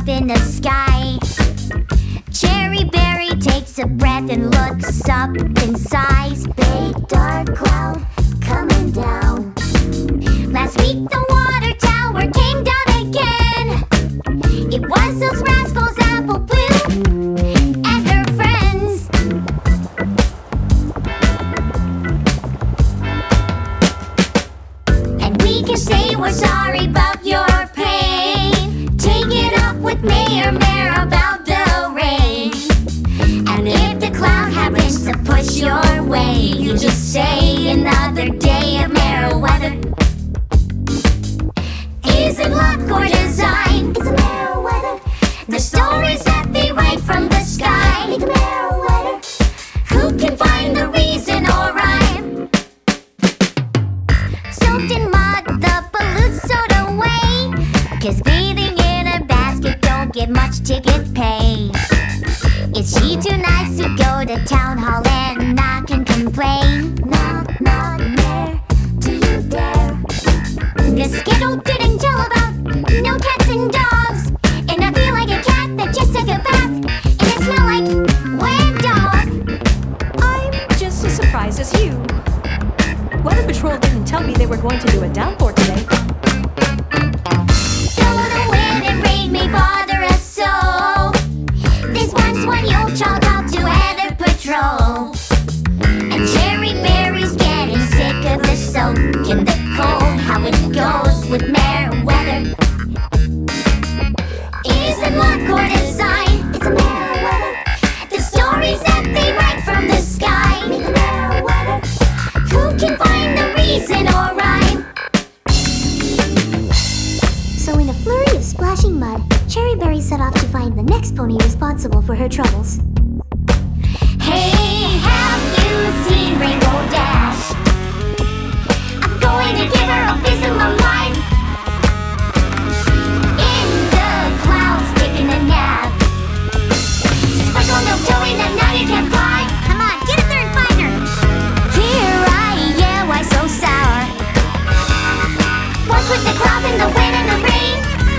up in the sky. Cherry Berry takes a breath and looks up in size. Big dark cloud coming down. Last week the water tower came down again. It was those rascals Apple Blue and her friends. And we can say we're sorry about your pain. Take it up with Mayor Mare about the rain. And if the cloud happens to push your way, you just say another day of Mare weather. Is it luck or design? It's a Mare weather. The stories that they write from the sky. It's a Mare weather. Who can find the reason or rhyme? Soaked in mud, the pollutes soda away. 'Cause bathing in a basket don't get much ticket pay. Is she too nice to go to town hall and knock and complain? Knock, knock, Mare, do you dare? 'Cause Skittle didn't tell about no cats and dogs. And I feel like a cat that just took a bath. And I smell like wet dog. I'm just as surprised as you. Weather Patrol didn't tell me they were going to do a downpour today. Though the wind and rain may bother us so, this one's one you'll chalk out to Weather Patrol. And Cherry Berry's getting sick of the soak in the cold. How it goes with Mare weather. Is it luck or design? It's a Mare weather. The stories that they write from the sky. Make a Mare weather. Who can find the reason or rhyme? So in a flurry of splashing mud, Cherry Berry set off to find the next pony responsible for her troubles. Hey, have you seen Rainbow Dash? I'm going to give her a piece of my mind. In the clouds, taking a nap. Sparkle no towing, and now you can fly. Come on, get in there and find her. Here I am, why so sour? What's with the clouds and the wind and the rain?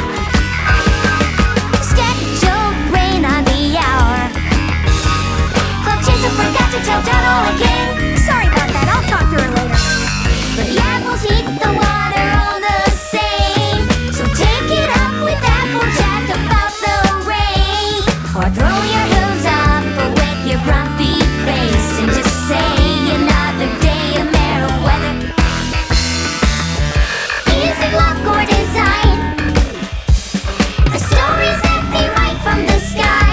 Scheduled rain on the hour. Cloud chaser forgot to tell Donald again. Sorry about that, I'll talk to her later. But the apples heat the water all the same. So take it up with Applejack about the rain. Or throw your hooves up with your grumpy face and just say another day of Mare weather. Is it luck or design? The stories that they write from the sky.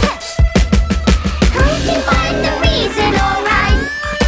Who can find the reason or rhyme?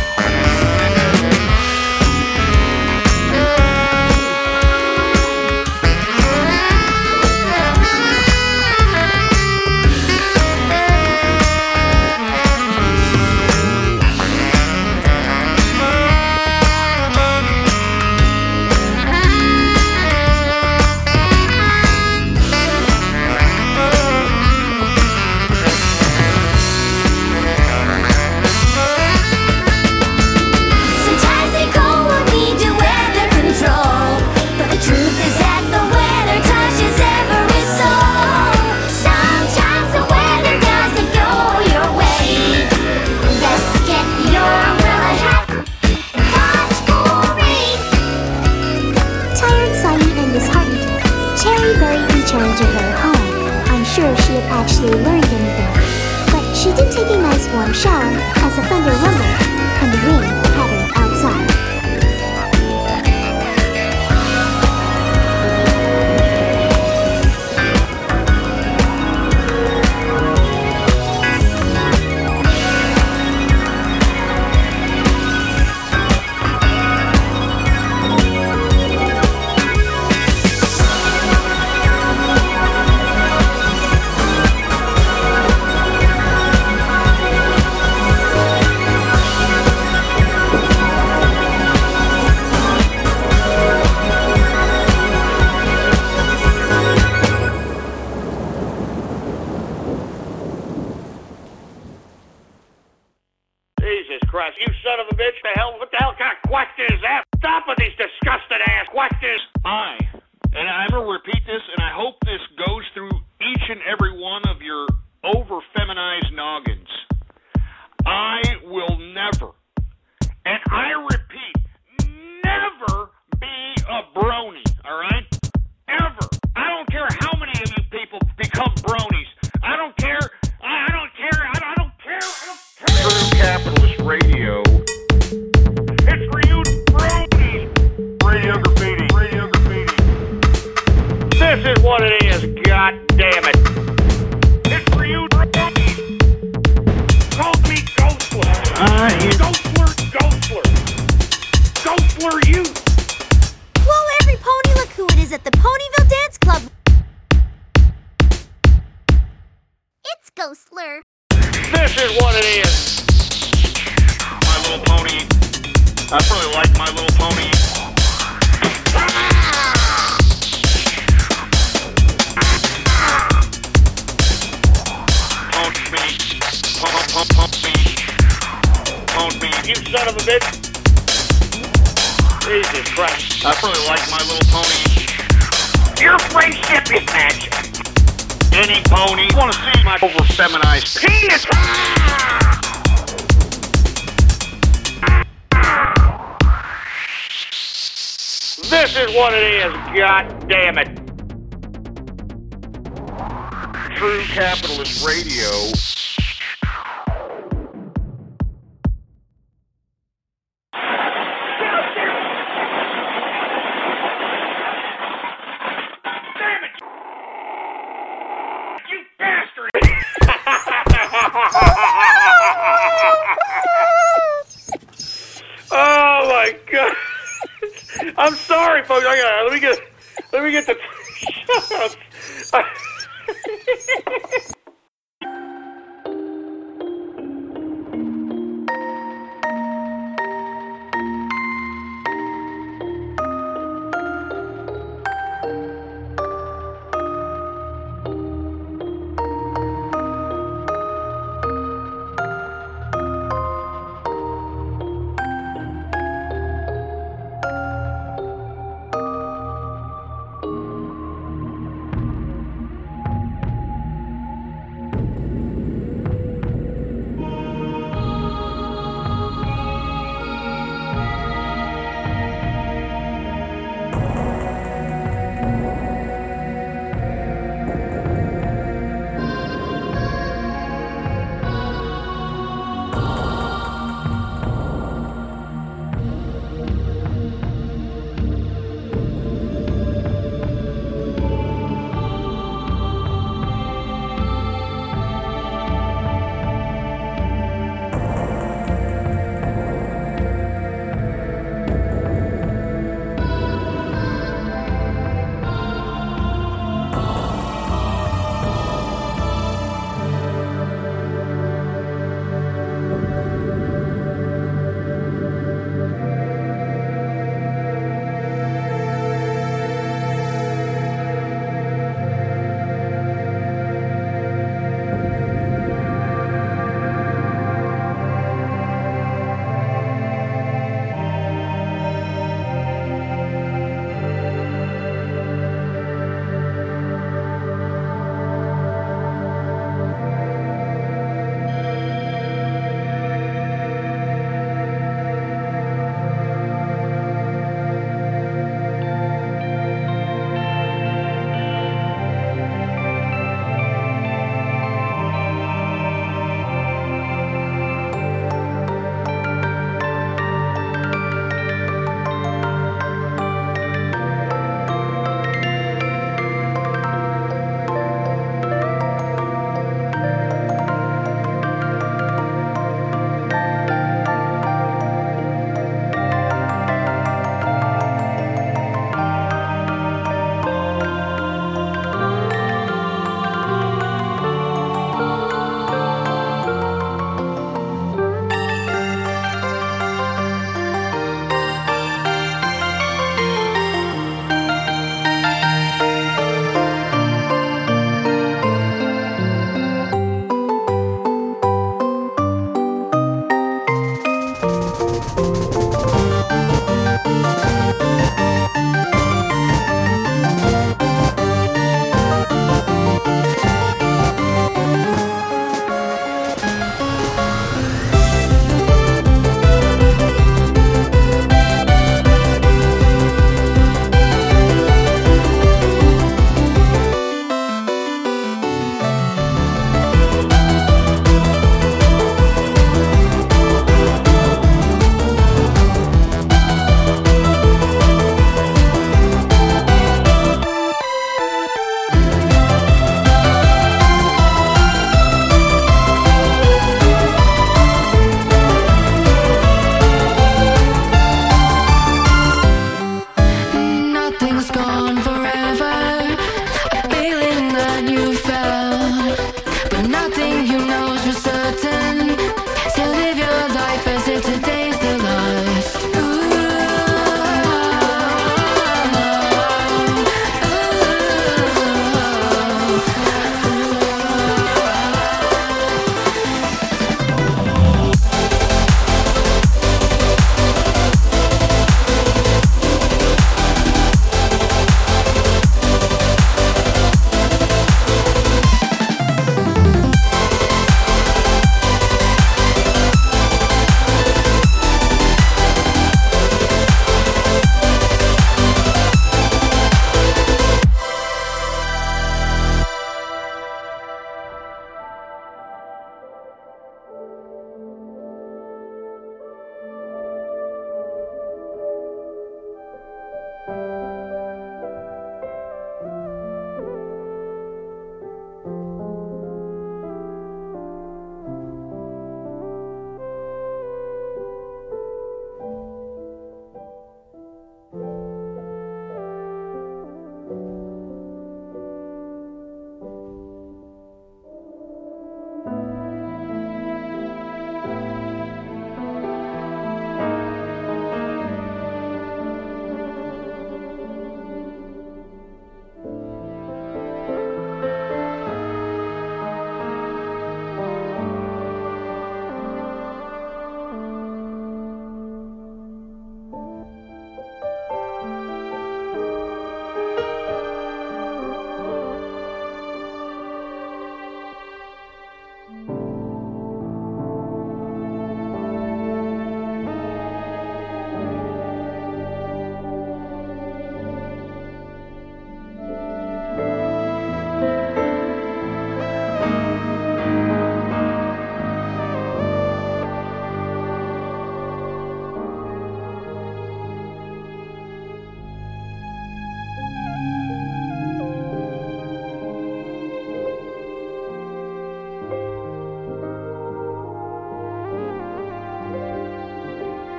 Sometimes they call what we do weather control, but the truth is that the weather touches every soul. Sometimes the weather doesn't go your way. Just get your umbrella hat and watch for rain. Tired, sunny, and disheartened, Cherry Berry returned to her home, unsure if she had actually learned anything. But she did take a nice warm shower as the thunder rumbled and the rain pattered outside. Christ, you son of a bitch! What the hell kind of question is that? Stop with these disgusting ass questions! And I will repeat this, and I hope this goes through each each and every one of your over-feminized noggins. I will never, and I repeat, never be a brony, all right? Ever. I don't care how many of you people become bronies. I don't care. I don't care. I don't care. True Capitalist Radio. It's for you bronies. Radio graffiti. Radio graffiti. This is what it is. God damn it. It's for you bronies. Call me Ghostler. Ghostler. Ghostler you. Whoa, every pony, look who it is at the Ponyville Dance Club. It's Ghostler. This is what it is. My Little Pony. I really like My Little Pony. Pony me. Pony me. You son of a bitch. Jesus Christ. I really like My Little Pony. Your friendship is magic. Any pony. I want to see my over-feminized penis. This is what it is. God damn it. True Capitalist Radio. Oh my God! I'm sorry, folks. Let me get the shout-outs.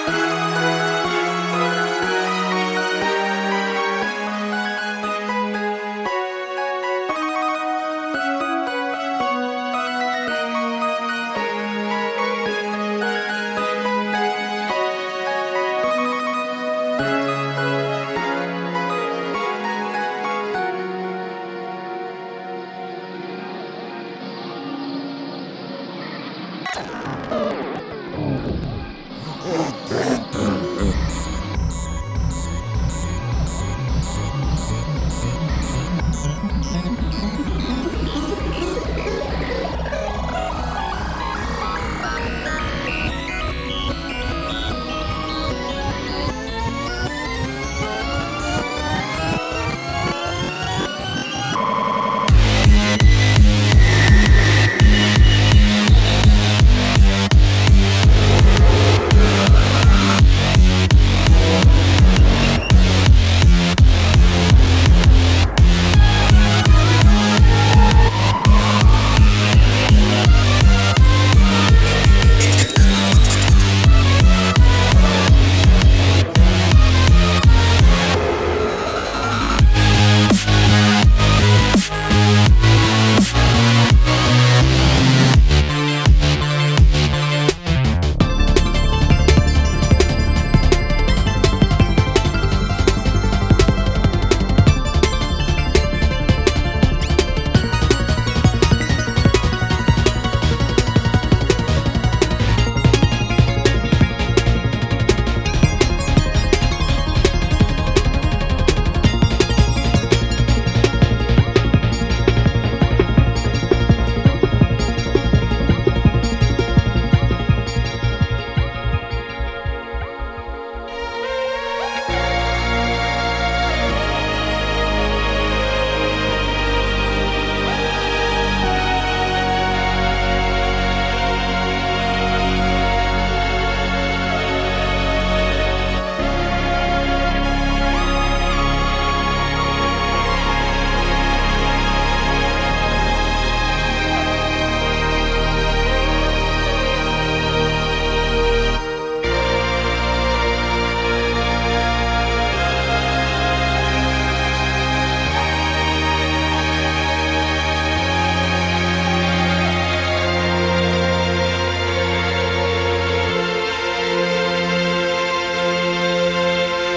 Bye.